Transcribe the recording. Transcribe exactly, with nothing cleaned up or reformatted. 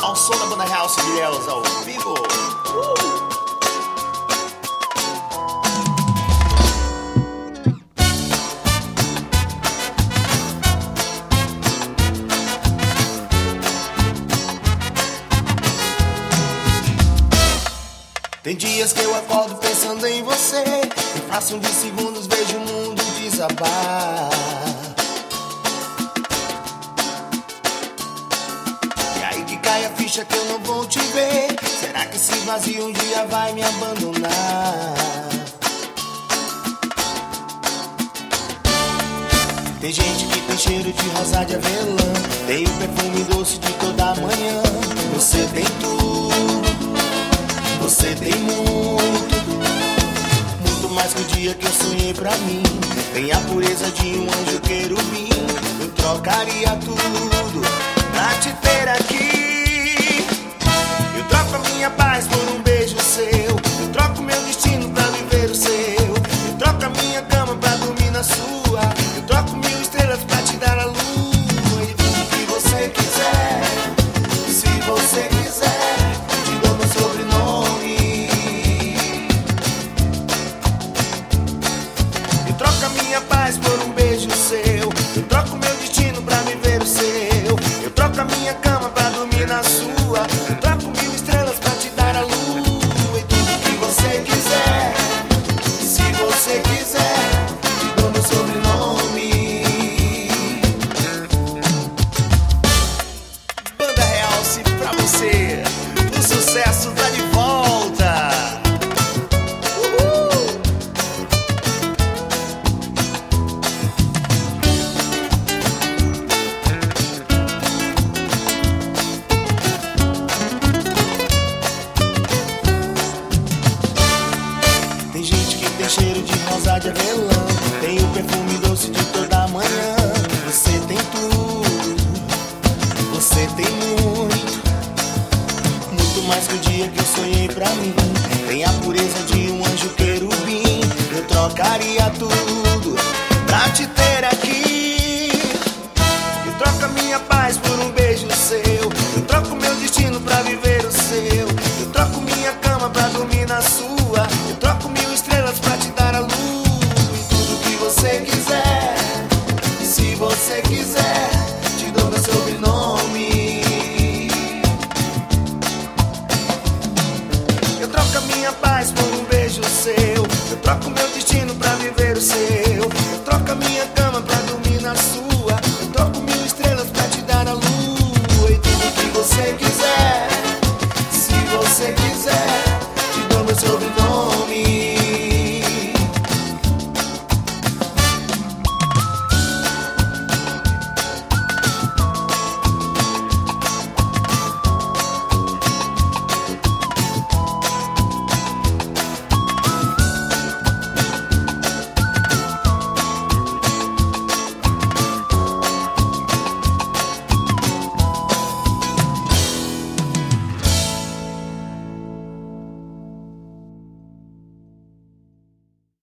ao som da banda Real Civilelas ao vivo. Uh! Tem dias que eu acordo pensando em você, em fração de segundos vejo o mundo desabar. E aí que cai a ficha que eu não vou te ver. Será que esse vazio um dia vai me abandonar? Tem gente que tem cheiro de rosa de avelã, tem o perfume doce de toda manhã. Você tem tudo, você tem muito, muito mais que o dia que eu sonhei pra mim. Tem a pureza de um anjo querubim. Eu trocaria tudo pra te ter aqui. Eu troco a minha paz por um beijo seu. Eu troco meu destino pra viver o seu. Eu troco a minha cama pra dormir na sua. Eu troco mil estrelas pra te dar a lua. E tudo que você quiser, se você quiser, te dou meu sobrenome. Eu troco a minha paz por um beijo seu. Eu troco meu destino pra viver o seu. Eu troco a minha cama pra dormir na sua. Eu troco mil estrelas pra te dar a lua. E tudo que você quiser, se você quiser, te dou meu sobrenome. Banda Realce pra você, o sucesso tá de volta. Uhul! Tem gente que tem cheiro de rosa de avelã, tem o perfume doce de toda manhã. Você tem tudo, você tem muito, muito mais que o dia que eu sonhei pra mim. Tem a pureza de um anjo querubim. Eu trocaria tudo pra te ter aqui.